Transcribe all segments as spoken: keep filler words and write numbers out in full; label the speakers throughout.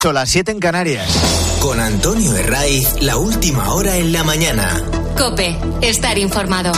Speaker 1: Son las siete en Canarias.
Speaker 2: Con Antonio Herraiz, la última hora en la mañana.
Speaker 3: COPE, estar informado.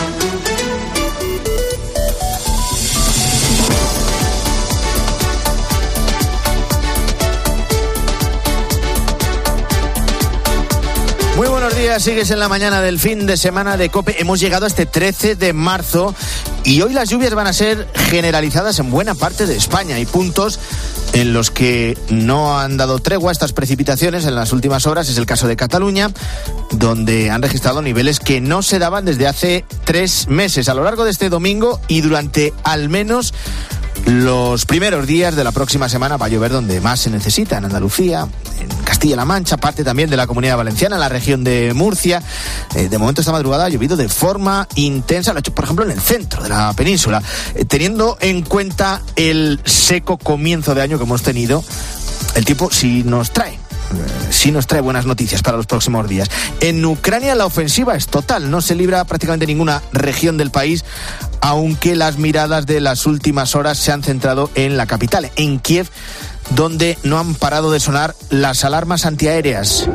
Speaker 1: Muy buenos días, sigues en la mañana del fin de semana de COPE. Hemos llegado a este trece de marzo y hoy las lluvias van a ser generalizadas en buena parte de España. Hay puntos en los que no han dado tregua estas precipitaciones en las últimas horas. Es el caso de Cataluña, donde han registrado niveles que no se daban desde hace tres meses. A lo largo de este domingo y durante al menos los primeros días de la próxima semana va a llover donde más se necesita, en Andalucía, en Castilla-La Mancha, parte también de la Comunidad Valenciana, en la región de Murcia. Eh, de momento esta madrugada ha llovido de forma intensa, lo ha hecho por ejemplo en el centro de la península. Eh, teniendo en cuenta el seco comienzo de año que hemos tenido, el tiempo sí nos trae. Sí nos trae buenas noticias para los próximos días. En Ucrania la ofensiva es total, no se libra prácticamente ninguna región del país, aunque las miradas de las últimas horas se han centrado en la capital, en Kiev, donde no han parado de sonar las alarmas antiaéreas.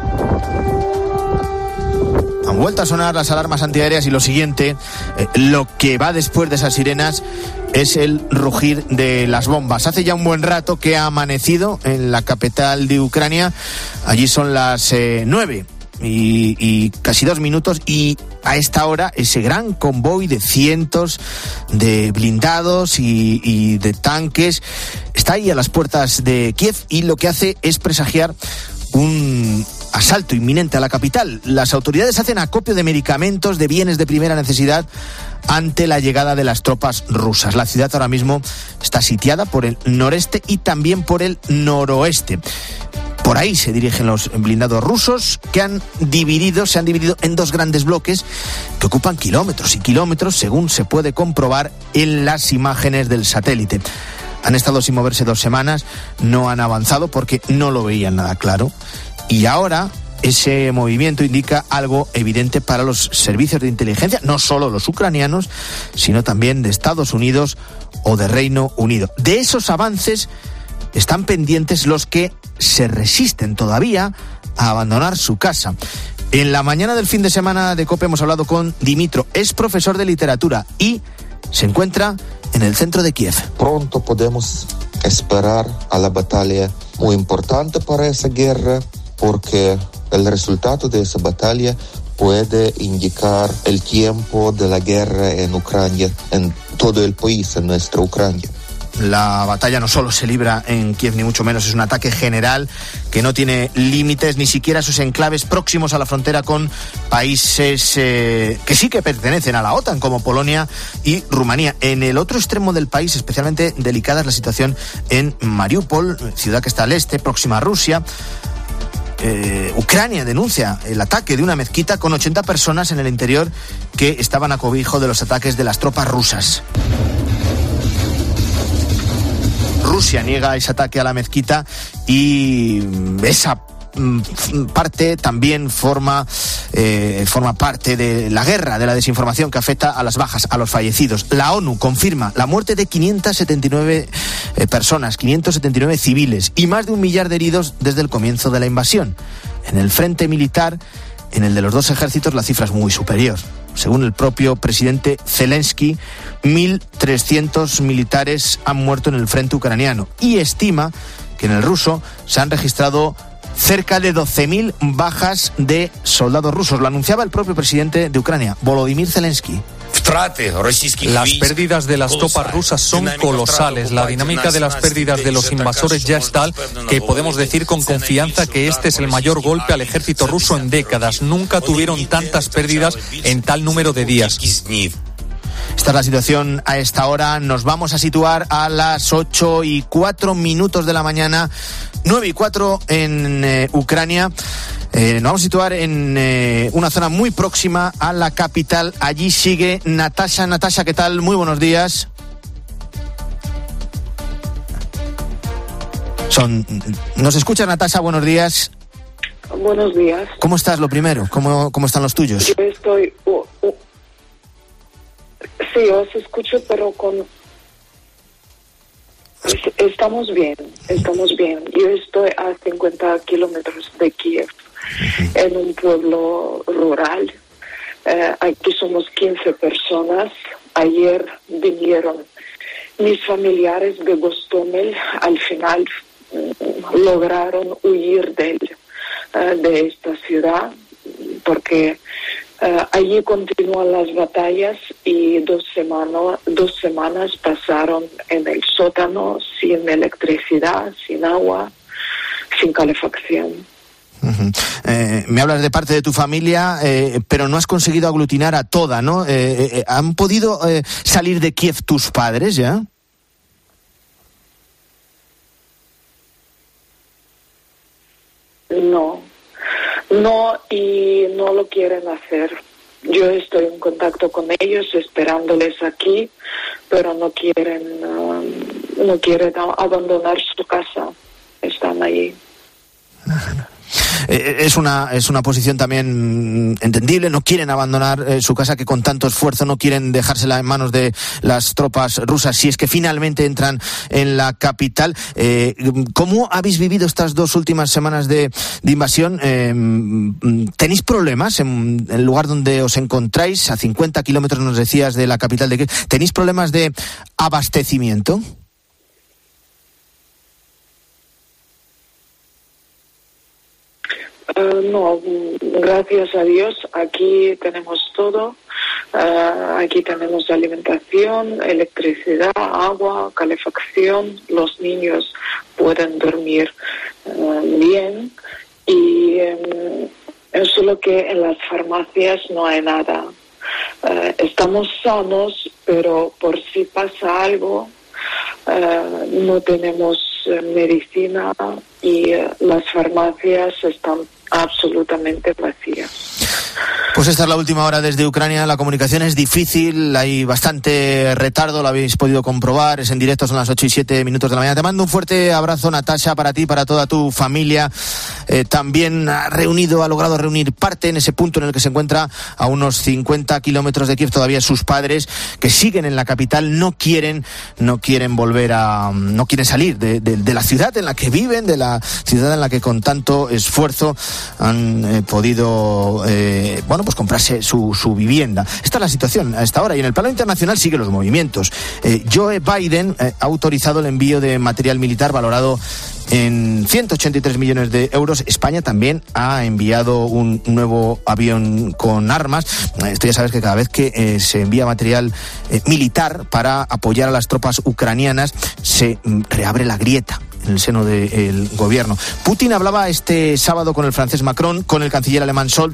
Speaker 1: Han vuelto a sonar las alarmas antiaéreas y lo siguiente, eh, lo que va después de esas sirenas, es el rugir de las bombas. Hace ya un buen rato que ha amanecido en la capital de Ucrania. Allí son las eh, nueve y, y casi dos minutos y a esta hora ese gran convoy de cientos de blindados y, y de tanques está ahí a las puertas de Kiev y lo que hace es presagiar un asalto inminente a la capital. Las autoridades hacen acopio de medicamentos, de bienes de primera necesidad ante la llegada de las tropas rusas. La ciudad ahora mismo está sitiada por el noreste y también por el noroeste. Por ahí se dirigen los blindados rusos que han dividido, se han dividido en dos grandes bloques que ocupan kilómetros y kilómetros, según se puede comprobar en las imágenes del satélite. Han estado sin moverse dos semanas, no han avanzado porque no lo veían nada claro. Y ahora ese movimiento indica algo evidente para los servicios de inteligencia, no solo los ucranianos, sino también de Estados Unidos o de Reino Unido. De esos avances están pendientes los que se resisten todavía a abandonar su casa. En la mañana del fin de semana de COPE hemos hablado con Dimitro, es profesor de literatura y se encuentra en el centro de Kiev.
Speaker 4: Pronto podemos esperar a la batalla muy importante para esa guerra, porque el resultado de esa batalla puede indicar el tiempo de la guerra en Ucrania, en todo el país, en nuestra Ucrania.
Speaker 1: La batalla no solo se libra en Kiev, ni mucho menos, es un ataque general que no tiene límites, ni siquiera sus enclaves próximos a la frontera con países eh, que sí que pertenecen a la OTAN, como Polonia y Rumanía. En el otro extremo del país, especialmente delicada es la situación en Mariupol, ciudad que está al este, próxima a Rusia. Eh, Ucrania denuncia el ataque de una mezquita con ochenta personas en el interior que estaban a cobijo de los ataques de las tropas rusas. Rusia niega ese ataque a la mezquita y esa parte también forma eh, forma parte de la guerra de la desinformación que afecta a las bajas, a los fallecidos. La ONU confirma la muerte de quinientas setenta y nueve eh, personas, quinientos setenta y nueve civiles y más de un millar de heridos desde el comienzo de la invasión. En el frente militar, en el de los dos ejércitos, la cifra es muy superior. Según el propio presidente Zelensky, mil trescientos militares han muerto en el frente ucraniano y estima que en el ruso se han registrado cerca de doce mil bajas de soldados rusos. Lo anunciaba el propio presidente de Ucrania, Volodymyr Zelensky.
Speaker 5: Las pérdidas de las tropas rusas son colosales. La dinámica de las pérdidas de los invasores ya es tal que podemos decir con confianza que este es el mayor golpe al ejército ruso en décadas. Nunca tuvieron tantas pérdidas en tal número de días.
Speaker 1: Esta es la situación a esta hora. Nos vamos a situar a las ocho y cuatro minutos de la mañana, nueve y cuatro en eh, Ucrania. Eh, nos vamos a situar en eh, una zona muy próxima a la capital. Allí sigue Natasha. Natasha, ¿qué tal? Muy buenos días. Son, ¿nos escucha, Natasha? Buenos días.
Speaker 6: Buenos días.
Speaker 1: ¿Cómo estás, lo primero? ¿Cómo, cómo están los tuyos?
Speaker 6: Yo estoy... Uh, uh, sí, os escucho, pero con... Estamos bien, estamos bien. Yo estoy a cincuenta kilómetros de Kiev, en un pueblo rural. Eh, aquí somos quince personas. Ayer vinieron mis familiares de Gostomel. Al final mm, lograron huir de, uh, de esta ciudad porque uh, allí continúan las batallas y dos, semana, dos semanas pasaron en el sótano sin electricidad, sin agua, sin calefacción.
Speaker 1: Uh-huh. Eh, me hablas de parte de tu familia, eh, pero no has conseguido aglutinar a toda, ¿no? Eh, eh, ¿Han podido eh, salir de Kiev tus padres ya?
Speaker 6: No, no, y no lo quieren hacer. Yo estoy en contacto con ellos, esperándoles aquí, pero no quieren, uh, no quieren abandonar su casa. Están ahí.
Speaker 1: Es una es una posición también entendible. No quieren abandonar eh, su casa, que con tanto esfuerzo no quieren dejársela en manos de las tropas rusas si es que finalmente entran en la capital. Eh, ¿Cómo habéis vivido estas dos últimas semanas de, de invasión? Eh, ¿Tenéis problemas en el lugar donde os encontráis, a cincuenta kilómetros nos decías de la capital de Kiev? ¿Tenéis problemas de abastecimiento?
Speaker 6: Uh, no, gracias a Dios, aquí tenemos todo. Uh, aquí tenemos alimentación, electricidad, agua, calefacción. Los niños pueden dormir uh, bien y um, es solo que en las farmacias no hay nada. Uh, estamos sanos, pero por si pasa algo, uh, no tenemos uh, medicina y uh, las farmacias están absolutamente vacía.
Speaker 1: Pues esta es la última hora desde Ucrania. La comunicación es difícil, hay bastante retardo, lo habéis podido comprobar. Es en directo, son las ocho y siete minutos de la mañana. Te mando un fuerte abrazo, Natasha, para ti, para toda tu familia. Eh, también ha reunido, ha logrado reunir parte en ese punto en el que se encuentra a unos cincuenta kilómetros de Kiev todavía sus padres, que siguen en la capital, no quieren, no quieren volver a, no quieren salir de, de, de la ciudad en la que viven, de la ciudad en la que con tanto esfuerzo han eh, podido, eh, bueno, pues comprarse su, su vivienda. Esta es la situación a esta hora, y en el plano internacional siguen los movimientos. Eh, Joe Biden eh, ha autorizado el envío de material militar valorado en ciento ochenta y tres millones de euros. España también ha enviado un nuevo avión con armas. Esto ya sabes que cada vez que eh, se envía material eh, militar para apoyar a las tropas ucranianas, se mm, reabre la grieta en el seno del gobierno. Putin hablaba este sábado con el francés Macron, con el canciller alemán Scholz,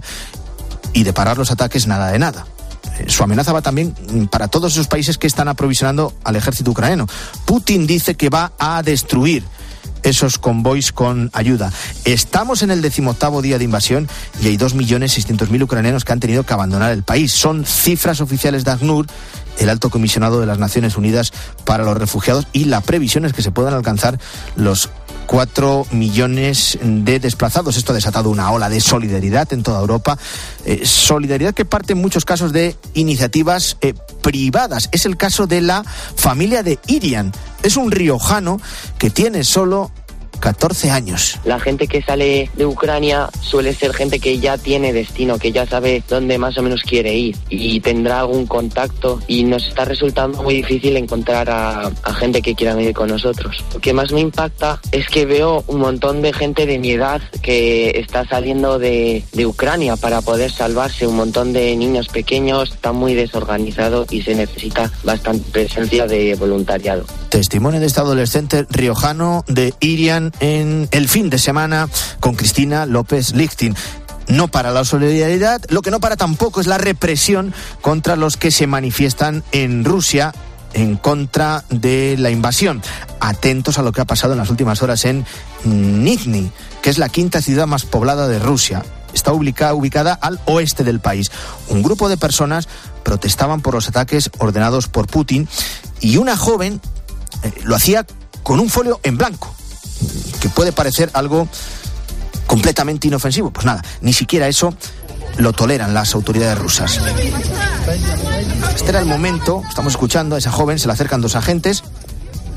Speaker 1: y de parar los ataques nada de nada. Su amenaza va también para todos esos países que están aprovisionando al ejército ucraniano. Putin dice que va a destruir esos convoys con ayuda. Estamos en el decimoctavo día de invasión y hay dos millones seiscientos mil ucranianos que han tenido que abandonar el país. Son cifras oficiales de ACNUR, el alto comisionado de las Naciones Unidas para los Refugiados, y la previsión es que se puedan alcanzar los cuatro millones de desplazados. Esto ha desatado una ola de solidaridad en toda Europa, eh, solidaridad que parte en muchos casos de iniciativas eh, privadas. Es el caso de la familia de Irian. Es un riojano que tiene solo catorce años.
Speaker 7: La gente que sale de Ucrania suele ser gente que ya tiene destino, que ya sabe dónde más o menos quiere ir y tendrá algún contacto, y nos está resultando muy difícil encontrar a, a gente que quiera venir con nosotros. Lo que más me impacta es que veo un montón de gente de mi edad que está saliendo de, de Ucrania para poder salvarse, un montón de niños pequeños. Está muy desorganizado y se necesita bastante presencia de voluntariado.
Speaker 1: Testimonio de este adolescente riojano de Irian en el fin de semana con Cristina López Lichtin. No para la solidaridad, lo que no para tampoco es la represión contra los que se manifiestan en Rusia en contra de la invasión. Atentos a lo que ha pasado en las últimas horas en Nizhny, que es la quinta ciudad más poblada de Rusia. Está ubicada, ubicada al oeste del país. Un grupo de personas protestaban por los ataques ordenados por Putin, y una joven eh, lo hacía con un folio en blanco, que puede parecer algo completamente inofensivo. Pues nada, ni siquiera eso lo toleran las autoridades rusas. Este era el momento, estamos escuchando a esa joven, se le acercan dos agentes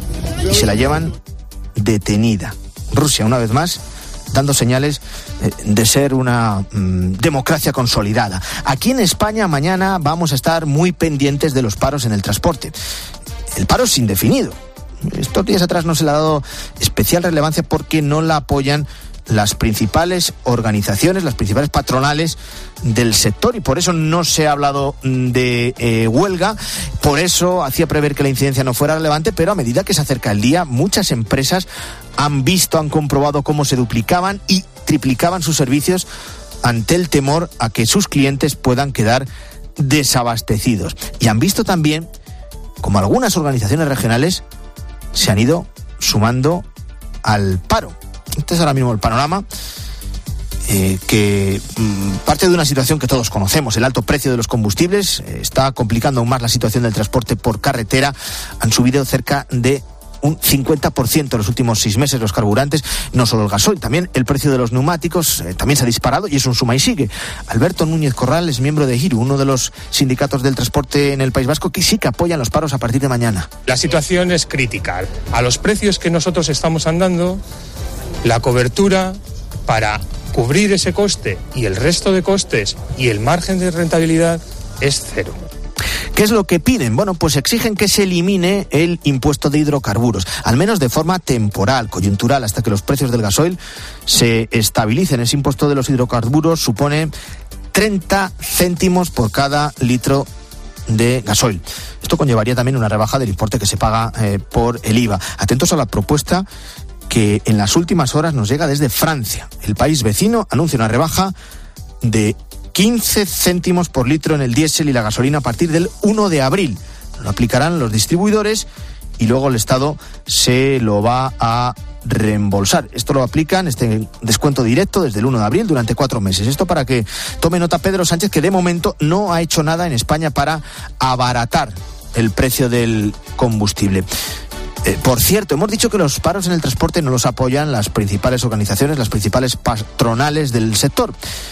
Speaker 1: y se la llevan detenida. Rusia, una vez más, dando señales de ser una mmm, democracia consolidada. Aquí en España mañana vamos a estar muy pendientes de los paros en el transporte. El paro es indefinido. Estos días atrás no se le ha dado especial relevancia porque no la apoyan las principales organizaciones, las principales patronales del sector, y por eso no se ha hablado de eh, huelga. Por eso hacía prever que la incidencia no fuera relevante, pero a medida que se acerca el día, muchas empresas han visto, han comprobado cómo se duplicaban y triplicaban sus servicios ante el temor a que sus clientes puedan quedar desabastecidos. Y han visto también como algunas organizaciones regionales se han ido sumando al paro. Este es ahora mismo el panorama eh, que mm, parte de una situación que todos conocemos. El alto precio de los combustibles eh, está complicando aún más la situación del transporte por carretera. Han subido cerca de un cincuenta por ciento en los últimos seis meses los carburantes, no solo el gasoil, también el precio de los neumáticos eh, también se ha disparado y es un suma y sigue. Alberto Núñez Corral es miembro de Hiru, uno de los sindicatos del transporte en el País Vasco, que sí que apoyan los paros a partir de mañana.
Speaker 8: La situación es crítica. A los precios que nosotros estamos andando, la cobertura para cubrir ese coste y el resto de costes y el margen de rentabilidad es cero.
Speaker 1: ¿Qué es lo que piden? Bueno, pues exigen que se elimine el impuesto de hidrocarburos, al menos de forma temporal, coyuntural, hasta que los precios del gasoil se estabilicen. Ese impuesto de los hidrocarburos supone treinta céntimos por cada litro de gasoil. Esto conllevaría también una rebaja del importe que se paga eh, por el I V A. Atentos a la propuesta que en las últimas horas nos llega desde Francia. El país vecino anuncia una rebaja de quince céntimos por litro en el diésel y la gasolina a partir del uno de abril. Lo aplicarán los distribuidores y luego el Estado se lo va a reembolsar. Esto lo aplican, este descuento directo, desde el uno de abril durante cuatro meses. Esto para que tome nota Pedro Sánchez, que de momento no ha hecho nada en España para abaratar el precio del combustible. Eh, por cierto, hemos dicho que los paros en el transporte no los apoyan las principales organizaciones, las principales patronales del sector.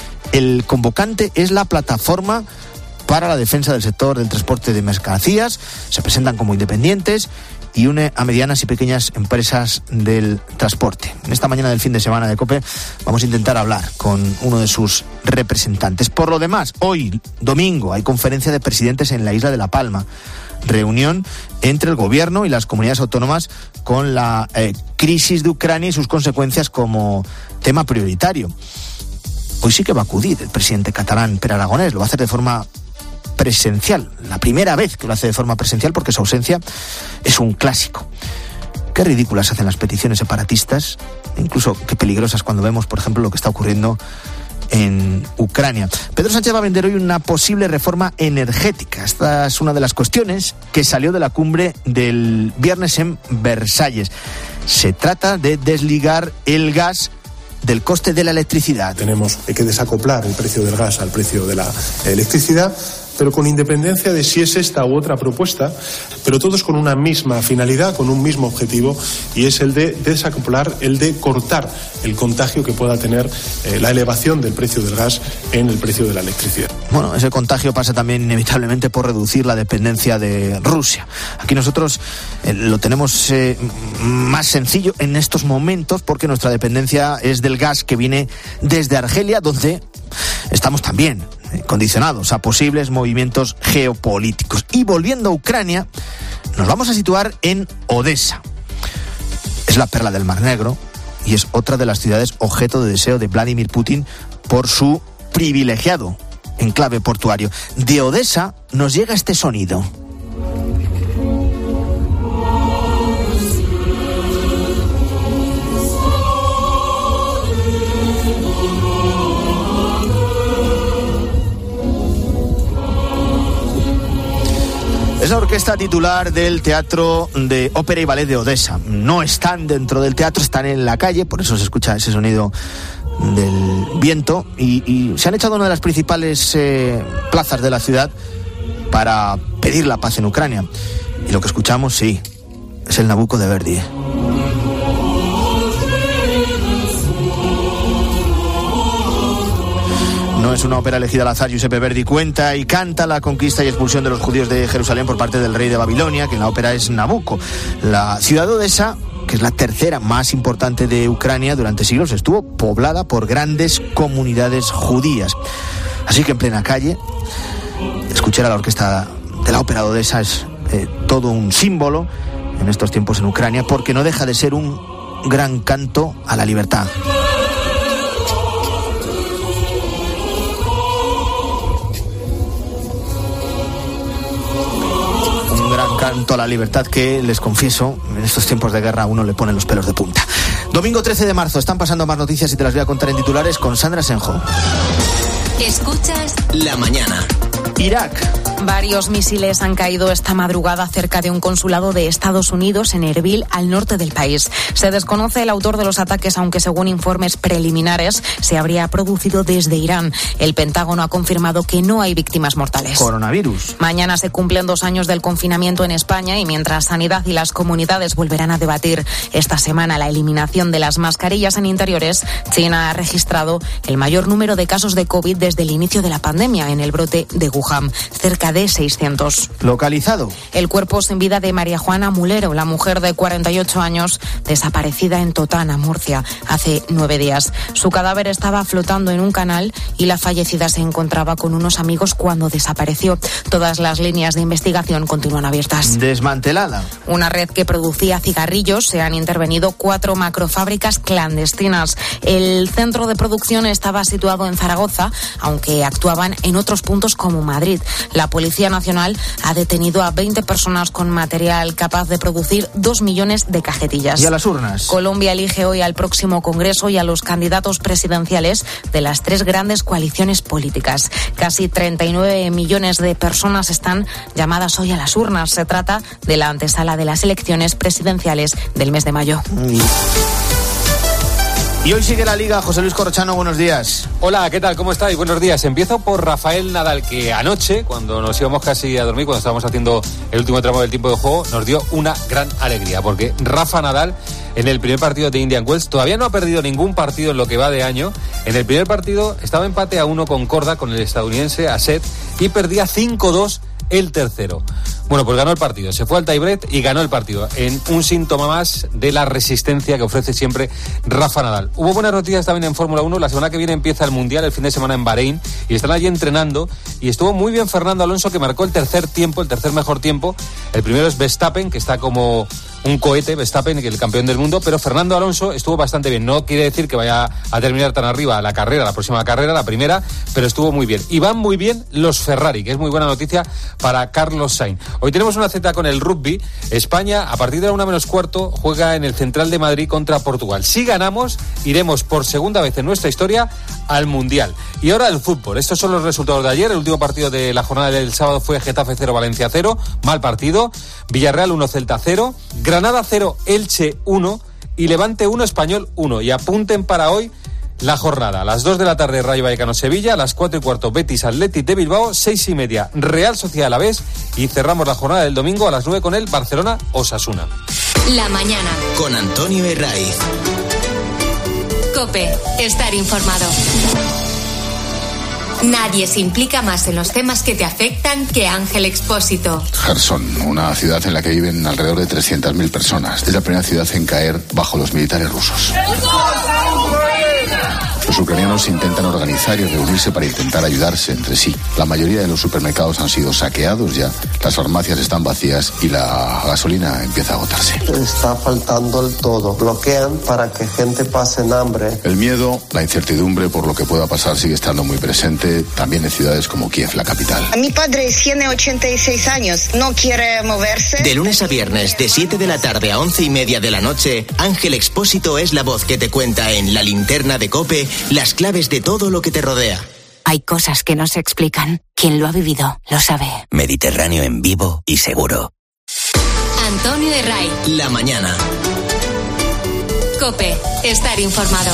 Speaker 1: El convocante es la Plataforma para la Defensa del Sector del Transporte de Mercancías. Se presentan como independientes y une a medianas y pequeñas empresas del transporte. En esta mañana del fin de semana de COPE vamos a intentar hablar con uno de sus representantes. Por lo demás, hoy, domingo, hay conferencia de presidentes en la isla de La Palma. Reunión entre el gobierno y las comunidades autónomas con la eh, crisis de Ucrania y sus consecuencias como tema prioritario. Hoy sí que va a acudir el presidente catalán Pere Aragonés, lo va a hacer de forma presencial, la primera vez que lo hace de forma presencial porque su ausencia es un clásico. Qué ridículas hacen las peticiones separatistas, incluso qué peligrosas cuando vemos, por ejemplo, lo que está ocurriendo en Ucrania. Pedro Sánchez va a vender hoy una posible reforma energética. Esta es una de las cuestiones que salió de la cumbre del viernes en Versalles. Se trata de desligar el gas del coste de la electricidad.
Speaker 9: Tenemos que desacoplar el precio del gas al precio de la electricidad, pero con independencia de si es esta u otra propuesta, pero todos con una misma finalidad, con un mismo objetivo, y es el de desacoplar, el de cortar el contagio que pueda tener eh, la elevación del precio del gas en el precio de la electricidad.
Speaker 1: Bueno, ese contagio pasa también inevitablemente por reducir la dependencia de Rusia. Aquí nosotros eh, lo tenemos eh, más sencillo en estos momentos porque nuestra dependencia es del gas que viene desde Argelia, donde estamos también condicionados a posibles movimientos geopolíticos. Y volviendo a Ucrania, nos vamos a situar en Odesa. Es la perla del Mar Negro y es otra de las ciudades objeto de deseo de Vladimir Putin por su privilegiado enclave portuario. De Odesa nos llega este sonido. Es la orquesta titular del Teatro de Ópera y Ballet de Odesa. No están dentro del teatro, están en la calle, por eso se escucha ese sonido del viento. Y, y se han echado a una de las principales eh, plazas de la ciudad para pedir la paz en Ucrania. Y lo que escuchamos, sí, es el Nabucco de Verdi. No no es una ópera elegida al azar. Giuseppe Verdi cuenta y canta la conquista y expulsión de los judíos de Jerusalén por parte del rey de Babilonia, que en la ópera es Nabucco. La ciudad de Odesa, que es la tercera más importante de Ucrania, durante siglos estuvo poblada por grandes comunidades judías. Así que en plena calle, escuchar a la orquesta de la ópera de Odesa es eh, todo un símbolo en estos tiempos en Ucrania, porque no deja de ser un gran canto a la libertad. Un gran canto a la libertad que, les confieso, en estos tiempos de guerra a uno le ponen los pelos de punta. Domingo trece de marzo, están pasando más noticias y te las voy a contar en titulares con Sandra Senjo.
Speaker 3: Escuchas
Speaker 2: La Mañana.
Speaker 1: Irak.
Speaker 10: Varios misiles han caído esta madrugada cerca de un consulado de Estados Unidos en Erbil, al norte del país. Se desconoce el autor de los ataques, aunque según informes preliminares se habría producido desde Irán. El Pentágono ha confirmado que no hay víctimas mortales.
Speaker 1: Coronavirus.
Speaker 10: Mañana se cumplen dos años del confinamiento en España y mientras Sanidad y las comunidades volverán a debatir esta semana la eliminación de las mascarillas en interiores, China ha registrado el mayor número de casos de COVID desde el inicio de la pandemia en el brote de Wuhan, cerca de seiscientos.
Speaker 1: Localizado.
Speaker 10: El cuerpo sin vida de María Juana Mulero, la mujer de cuarenta y ocho años, desaparecida en Totana, Murcia, hace nueve días. Su cadáver estaba flotando en un canal y la fallecida se encontraba con unos amigos cuando desapareció. Todas las líneas de investigación continúan abiertas.
Speaker 1: Desmantelada.
Speaker 10: Una red que producía cigarrillos, se han intervenido cuatro macrofábricas clandestinas. El centro de producción estaba situado en Zaragoza, aunque actuaban en otros puntos como Madrid. La Policía Nacional ha detenido a veinte personas con material capaz de producir dos millones de cajetillas.
Speaker 1: ¿Y a las urnas?
Speaker 10: Colombia elige hoy al próximo Congreso y a los candidatos presidenciales de las tres grandes coaliciones políticas. Casi treinta y nueve millones de personas están llamadas hoy a las urnas. Se trata de la antesala de las elecciones presidenciales del mes de mayo.
Speaker 1: Mm. Y hoy sigue la Liga. José Luis Corrochano, buenos días.
Speaker 11: Hola, ¿qué tal? ¿Cómo estáis? Buenos días. Empiezo por Rafael Nadal, que anoche, cuando nos íbamos casi a dormir, cuando estábamos haciendo el último tramo del tiempo de juego, nos dio una gran alegría, porque Rafa Nadal, en el primer partido de Indian Wells, todavía no ha perdido ningún partido en lo que va de año. En el primer partido estaba empate a uno con Korda, con el estadounidense, a set, y perdía cinco dos el tercero. Bueno, pues ganó el partido, se fue al tiebreak y ganó el partido, en un síntoma más de la resistencia que ofrece siempre Rafa Nadal. Hubo buenas noticias también en Fórmula uno, la semana que viene empieza el Mundial, el fin de semana en Bahrein, y están allí entrenando, y estuvo muy bien Fernando Alonso, que marcó el tercer tiempo, el tercer mejor tiempo. El primero es Verstappen, que está como un cohete, Verstappen, que es el campeón del mundo, pero Fernando Alonso estuvo bastante bien. No quiere decir que vaya a terminar tan arriba la carrera, la próxima carrera, la primera, pero estuvo muy bien. Y van muy bien los Ferrari, que es muy buena noticia para Carlos Sainz. Hoy tenemos una cita con el rugby. España, a partir de la una menos cuarto, juega en el Central de Madrid contra Portugal. Si ganamos, iremos por segunda vez en nuestra historia al Mundial. Y ahora el fútbol. Estos son los resultados de ayer. El último partido de la jornada del sábado fue Getafe cero, Valencia cero. Mal partido. Villarreal uno, Celta cero. Granada cero, Elche uno. Y Levante uno, Español uno. Y apunten para hoy la jornada. A las dos de la tarde, Rayo Vallecano-Sevilla. A las cuatro y cuarto, Betis Athletic de Bilbao. Seis y media, Real Sociedad Alavés. Y cerramos la jornada del domingo a las nueve con el Barcelona-Osasuna.
Speaker 3: La mañana.
Speaker 2: Con Antonio Herraiz.
Speaker 3: COPE. Estar informado. Nadie se implica más en los temas que te afectan que Ángel Expósito.
Speaker 12: Kherson, una ciudad en la que viven alrededor de trescientas mil personas. Es la primera ciudad en caer bajo los militares rusos. Los ucranianos intentan organizar y reunirse para intentar ayudarse entre sí. La mayoría de los supermercados han sido saqueados ya, las farmacias están vacías y la gasolina empieza a agotarse.
Speaker 13: Está faltando el todo. Bloquean para que gente pase en hambre.
Speaker 12: El miedo, la incertidumbre por lo que pueda pasar sigue estando muy presente, también en ciudades como Kiev, la capital.
Speaker 14: Mi padre tiene ochenta y seis años, no quiere moverse.
Speaker 2: De lunes a viernes, de siete de la tarde a once y media de la noche, Ángel Expósito es la voz que te cuenta en La Linterna de COPE las claves de todo lo que te rodea.
Speaker 15: Hay cosas que no se explican. Quien lo ha vivido, lo sabe.
Speaker 2: Mediterráneo en vivo y seguro.
Speaker 3: Antonio Herraiz.
Speaker 2: La mañana.
Speaker 3: COPE. Estar informado.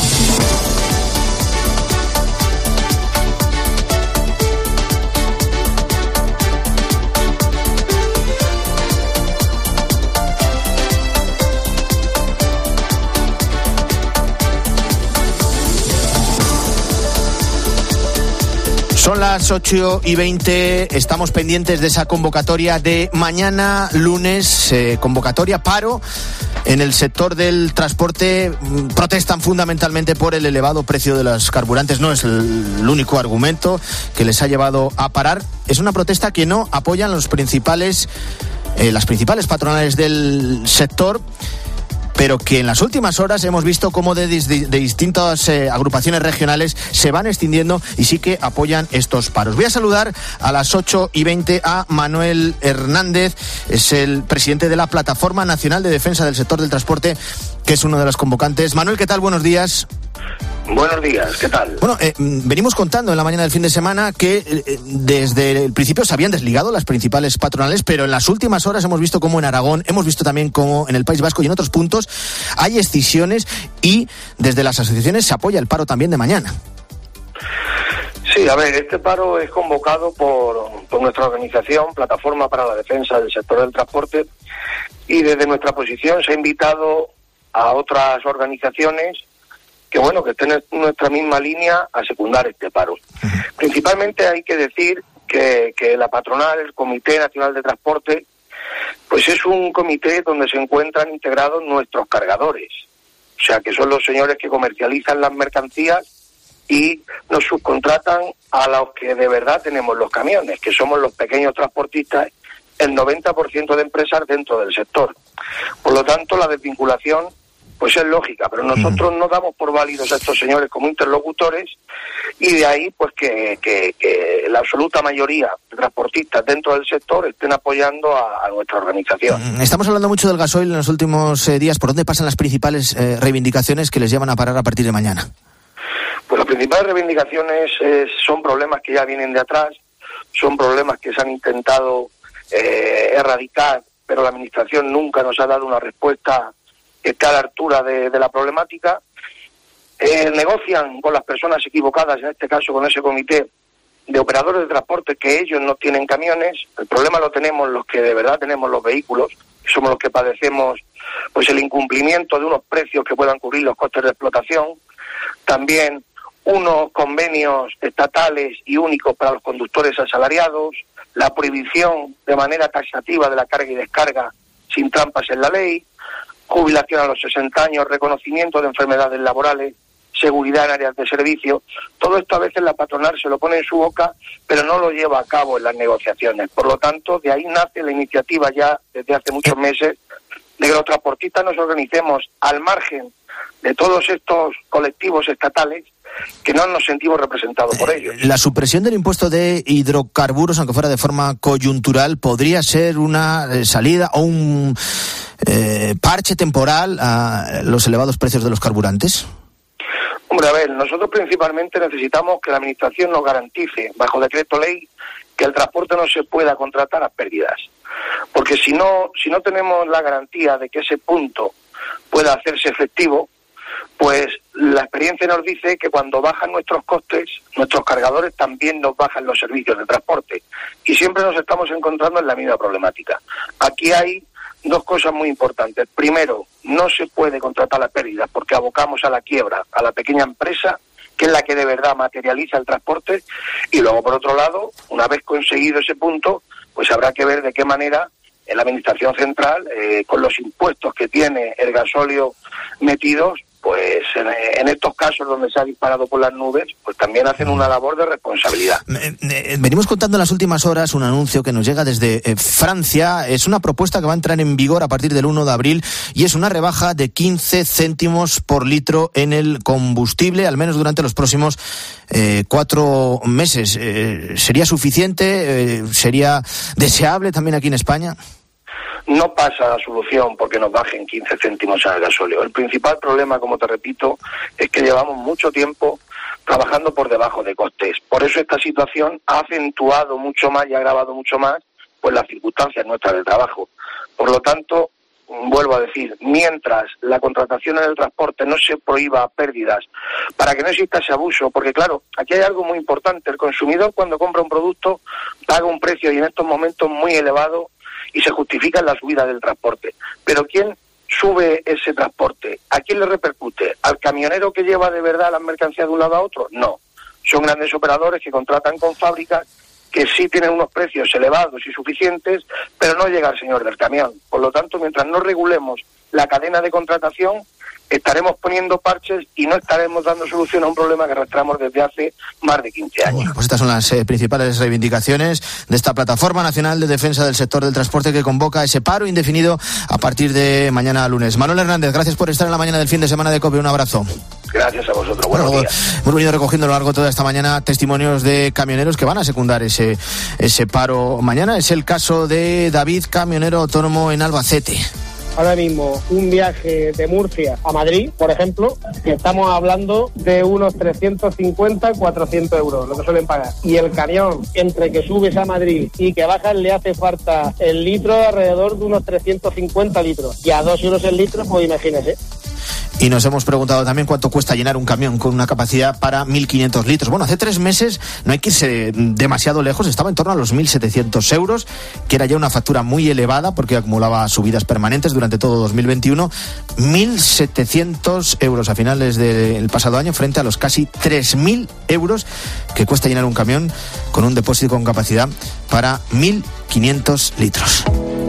Speaker 1: Son las ocho y veinte, estamos pendientes de esa convocatoria de mañana, lunes, eh, convocatoria, paro en el sector del transporte. Protestan fundamentalmente por el elevado precio de los carburantes, no es el, el único argumento que les ha llevado a parar. Es una protesta que no apoyan los principales, eh, las principales patronales del sector, pero que en las últimas horas hemos visto cómo de, de, de distintas eh, agrupaciones regionales se van extendiendo y sí que apoyan estos paros. Voy a saludar a las ocho y veinte a Manuel Hernández, es el presidente de la Plataforma Nacional de Defensa del Sector del Transporte, que es uno de los convocantes. Manuel, ¿qué tal? Buenos días.
Speaker 16: Buenos días, ¿qué tal?
Speaker 1: Bueno, eh, venimos contando en la mañana del fin de semana que eh, desde el principio se habían desligado las principales patronales, pero en las últimas horas hemos visto cómo en Aragón, hemos visto también cómo en el País Vasco y en otros puntos hay escisiones y desde las asociaciones se apoya el paro también de mañana.
Speaker 16: Sí, a ver, este paro es convocado por, por nuestra organización, Plataforma para la Defensa del Sector del Transporte, y desde nuestra posición se ha invitado a otras organizaciones que bueno, que estén en nuestra misma línea a secundar este paro. Uh-huh. Principalmente hay que decir que, que la patronal, el Comité Nacional de Transporte, pues es un comité donde se encuentran integrados nuestros cargadores, o sea, que son los señores que comercializan las mercancías y nos subcontratan a los que de verdad tenemos los camiones, que somos los pequeños transportistas, el noventa por ciento de empresas dentro del sector. Por lo tanto, la desvinculación pues es lógica, pero nosotros no damos por válidos a estos señores como interlocutores y de ahí pues que, que, que la absoluta mayoría de transportistas dentro del sector estén apoyando a, a nuestra organización.
Speaker 1: Estamos hablando mucho del gasoil en los últimos eh, días. ¿Por dónde pasan las principales eh, reivindicaciones que les llevan a parar a partir de mañana?
Speaker 16: Pues las principales reivindicaciones eh, son problemas que ya vienen de atrás, son problemas que se han intentado eh, erradicar, pero la administración nunca nos ha dado una respuesta que está a la altura de, de la problemática. Eh, negocian con las personas equivocadas, en este caso con ese comité de operadores de transporte, que ellos no tienen camiones. El problema lo tenemos los que de verdad tenemos los vehículos, que somos los que padecemos pues el incumplimiento de unos precios que puedan cubrir los costes de explotación, también unos convenios estatales y únicos para los conductores asalariados, la prohibición de manera taxativa de la carga y descarga sin trampas en la ley, jubilación a los sesenta años, reconocimiento de enfermedades laborales, seguridad en áreas de servicio. Todo esto a veces la patronal se lo pone en su boca, pero no lo lleva a cabo en las negociaciones. Por lo tanto, de ahí nace la iniciativa ya desde hace muchos meses de que los transportistas nos organicemos al margen de todos estos colectivos estatales que no nos sentimos representados por ellos.
Speaker 1: La supresión del impuesto de hidrocarburos, aunque fuera de forma coyuntural, ¿podría ser una eh, salida o un eh, parche temporal a los elevados precios de los carburantes?
Speaker 16: Hombre, a ver, nosotros principalmente necesitamos que la Administración nos garantice, bajo decreto ley, que el transporte no se pueda contratar a pérdidas. Porque si no, si no tenemos la garantía de que ese punto pueda hacerse efectivo, pues la experiencia nos dice que cuando bajan nuestros costes, nuestros cargadores también nos bajan los servicios de transporte. Y siempre nos estamos encontrando en la misma problemática. Aquí hay dos cosas muy importantes. Primero, no se puede contratar a pérdidas porque abocamos a la quiebra a la pequeña empresa, que es la que de verdad materializa el transporte. Y luego, por otro lado, una vez conseguido ese punto, pues habrá que ver de qué manera en la Administración Central, eh, con los impuestos que tiene el gasóleo metidos, pues en, en estos casos donde se ha disparado por las nubes, pues también hacen una labor de responsabilidad.
Speaker 1: Venimos contando en las últimas horas un anuncio que nos llega desde eh, Francia. Es una propuesta que va a entrar en vigor a partir del uno de abril y es una rebaja de quince céntimos por litro en el combustible, al menos durante los próximos eh, cuatro meses. Eh, ¿Sería suficiente? Eh, ¿Sería deseable también aquí en España?
Speaker 16: No pasa la solución porque nos bajen quince céntimos en el gasóleo. El principal problema, como te repito, es que llevamos mucho tiempo trabajando por debajo de costes. Por eso esta situación ha acentuado mucho más y ha agravado mucho más pues las circunstancias nuestras de trabajo. Por lo tanto, vuelvo a decir, mientras la contratación en el transporte no se prohíba a pérdidas, para que no exista ese abuso, porque claro, aquí hay algo muy importante. El consumidor cuando compra un producto paga un precio y en estos momentos muy elevado y se justifica en la subida del transporte. Pero ¿quién sube ese transporte? ¿A quién le repercute? ¿Al camionero que lleva de verdad las mercancías de un lado a otro? No. son grandes operadores que contratan con fábricas que sí tienen unos precios elevados y suficientes, pero no llega al señor del camión. Por lo tanto, mientras no regulemos la cadena de contratación, estaremos poniendo parches y no estaremos dando solución a un problema que arrastramos desde hace más de quince años.
Speaker 1: Bueno, pues estas son las eh, principales reivindicaciones de esta Plataforma Nacional de Defensa del Sector del Transporte, que convoca ese paro indefinido a partir de mañana lunes. Manuel Hernández, gracias por estar en la mañana del fin de semana de COPE. Un abrazo.
Speaker 16: Gracias a vosotros. Buenos
Speaker 1: bueno,
Speaker 16: días.
Speaker 1: Hemos venido recogiendo a lo largo de toda esta mañana testimonios de camioneros que van a secundar ese, ese paro mañana. Es el caso de David, camionero autónomo en Albacete.
Speaker 17: Ahora mismo un viaje de Murcia a Madrid, por ejemplo, que estamos hablando de unos trescientos cincuenta, cuatrocientos euros, lo que suelen pagar. Y el camión, entre que subes a Madrid y que bajas, le hace falta el litro alrededor de unos trescientos cincuenta litros. Y a dos euros el litro, pues imagínese.
Speaker 1: Y nos hemos preguntado también cuánto cuesta llenar un camión con una capacidad para mil quinientos litros. Bueno, hace tres meses, no hay que irse demasiado lejos, estaba en torno a los mil setecientos euros, que era ya una factura muy elevada porque acumulaba subidas permanentes durante todo dos mil veintiuno. mil setecientos euros a finales del pasado año frente a los casi tres mil euros que cuesta llenar un camión con un depósito con capacidad para mil quinientos litros.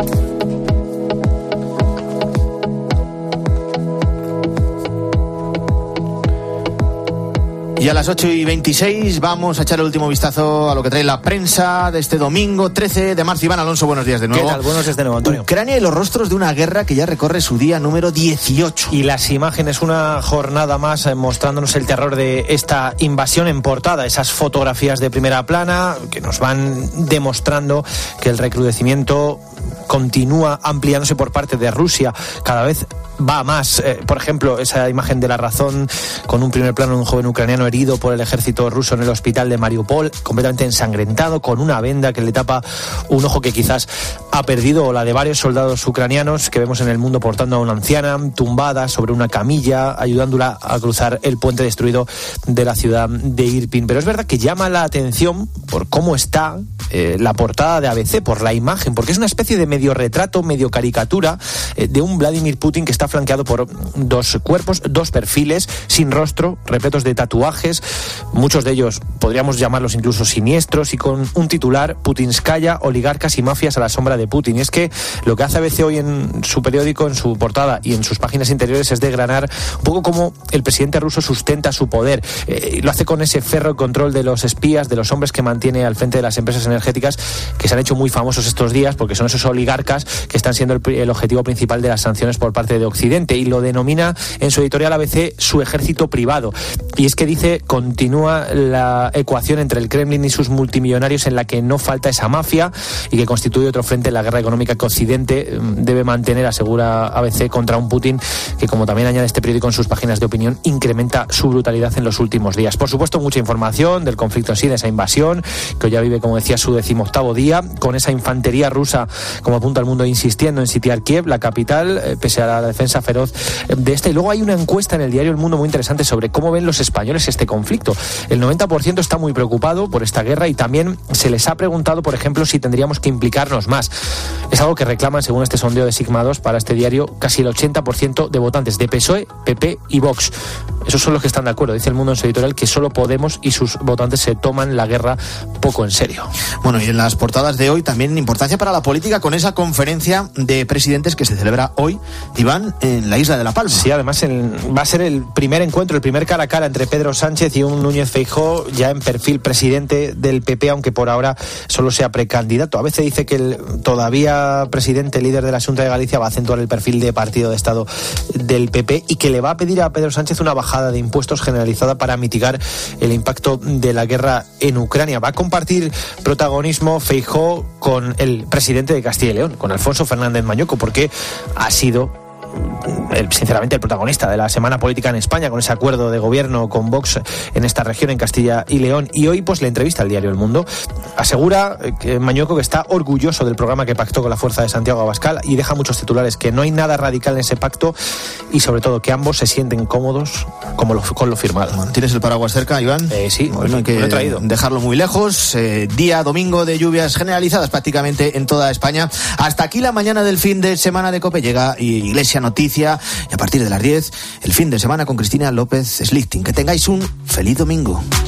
Speaker 1: Y a las ocho y veintiséis vamos a echar el último vistazo a lo que trae la prensa de este domingo trece de marzo. Iván Alonso, buenos días de nuevo.
Speaker 18: ¿Qué tal? Buenos días de nuevo, Antonio.
Speaker 1: Ucrania y los rostros de una guerra que ya recorre su día número dieciocho.
Speaker 18: Y las imágenes, una jornada más eh, mostrándonos el terror de esta invasión en portada. Esas fotografías de primera plana que nos van demostrando que el recrudecimiento continúa ampliándose por parte de Rusia. Cada vez va más. Eh, por ejemplo, esa imagen de La Razón con un primer plano de un joven ucraniano herido por el ejército ruso en el hospital de Mariupol, completamente ensangrentado, con una venda que le tapa un ojo que quizás ha perdido, o la de varios soldados ucranianos que vemos en el mundo portando a una anciana tumbada sobre una camilla, ayudándola a cruzar el puente destruido de la ciudad de Irpin. Pero es verdad que llama la atención por cómo está eh, la portada de A B C, por la imagen, porque es una especie de medio retrato, medio caricatura eh, de un Vladimir Putin que está flanqueado por dos cuerpos, dos perfiles sin rostro, repletos de tatuajes, muchos de ellos podríamos llamarlos incluso siniestros, y con un titular: Putinskaya, oligarcas y mafias a la sombra de Putin. Y es que lo que hace A B C hoy en su periódico, en su portada y en sus páginas interiores, es desgranar un poco cómo el presidente ruso sustenta su poder. Eh, lo hace con ese ferro control de los espías, de los hombres que mantiene al frente de las empresas energéticas, que se han hecho muy famosos estos días porque son esos oligarcas que están siendo el, el objetivo principal de las sanciones por parte de Occidente. Y lo denomina en su editorial A B C su ejército privado. Y es que dice: continúa la ecuación entre el Kremlin y sus multimillonarios en la que no falta esa mafia y que constituye otro frente en la guerra económica que Occidente debe mantener, asegura A B C, contra un Putin que, como también añade este periódico en sus páginas de opinión, incrementa su brutalidad en los últimos días. Por supuesto, mucha información del conflicto en sí, de esa invasión, que hoy ya vive, como decía, su decimoctavo día, con esa infantería rusa, como apunta El Mundo, insistiendo en sitiar Kiev, la capital, eh, pese a la defensa feroz de esta. Y luego hay una encuesta en el diario El Mundo muy interesante sobre cómo ven los españoles este conflicto. El noventa por ciento está muy preocupado por esta guerra, y también se les ha preguntado, por ejemplo, si tendríamos que implicarnos más. Es algo que reclaman, según este sondeo de Sigma dos para este diario, casi el ochenta por ciento de votantes de P S O E, P P y Vox. Esos son los que están de acuerdo. Dice El Mundo en su editorial que solo Podemos y sus votantes se toman la guerra poco en serio.
Speaker 1: Bueno, y en las portadas de hoy también importancia para la política, con esa conferencia de presidentes que se celebra hoy, Iván, en la isla de La Palma.
Speaker 18: Sí, además el, va a ser el primer encuentro, el primer cara a cara entre Pedro Sánchez y un Núñez Feijóo, ya en perfil presidente del P P, aunque por ahora solo sea precandidato. A veces dice que el todavía presidente, líder de la Xunta de Galicia, va a acentuar el perfil de partido de Estado del P P y que le va a pedir a Pedro Sánchez una bajada de impuestos generalizada para mitigar el impacto de la guerra en Ucrania. Va a compartir protagonismo Feijóo con el presidente de Castilla y León, con Alfonso Fernández Mañueco, porque ha sido El, sinceramente el protagonista de la semana política en España, con ese acuerdo de gobierno con Vox en esta región, en Castilla y León. Y hoy pues le entrevista al diario El Mundo. Asegura que Mañueco que está orgulloso del programa que pactó con la fuerza de Santiago Abascal, y deja muchos titulares: que no hay nada radical en ese pacto, y sobre todo que ambos se sienten cómodos como lo, con lo firmado.
Speaker 1: Bueno, ¿tienes el paraguas cerca, Iván?
Speaker 18: Eh, sí,
Speaker 1: bueno, hay que
Speaker 18: lo he traído.
Speaker 1: Dejarlo muy lejos. Eh, día domingo de lluvias generalizadas prácticamente en toda España. Hasta aquí la mañana del fin de semana de COPE. Llega Iglesia Noticia, y a partir de las diez, el fin de semana con Cristina López Slichting. Que tengáis un feliz domingo.